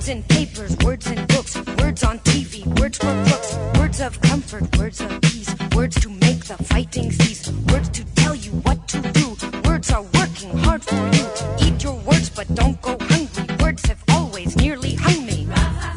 Words in papers, words in books, words on TV, words for crooks, words of comfort, words of peace, words to make the fighting cease, words to tell you what to do. Words are working hard for you. Eat your words, but don't go hungry. Words have always nearly hung me.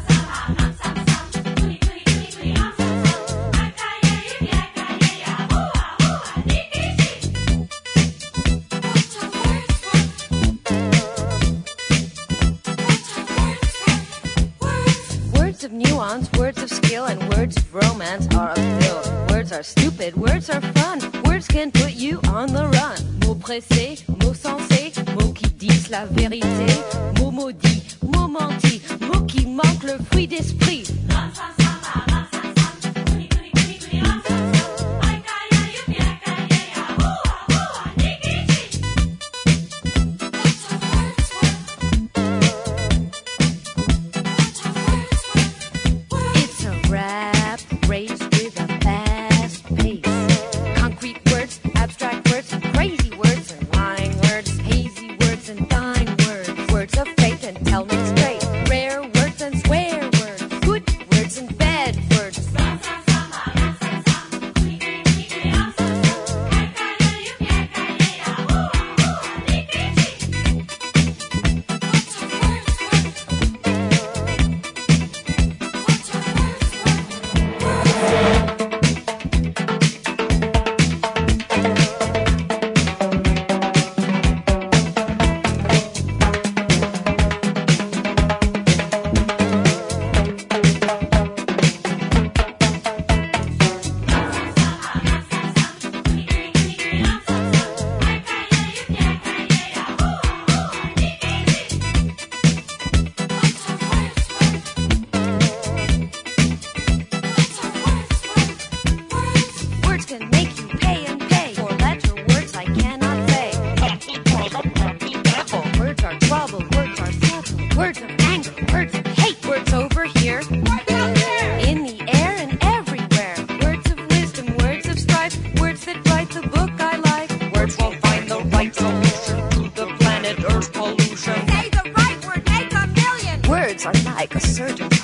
Words of nuance, words of skill, and words of romance are a pill. Words are stupid, words are fun. Words can put you on the run. Mots pressés, mots sensés, mots qui disent la vérité. Mots maudits, mots mentis, mots qui manquent le fruit d'esprit. Words are like a certain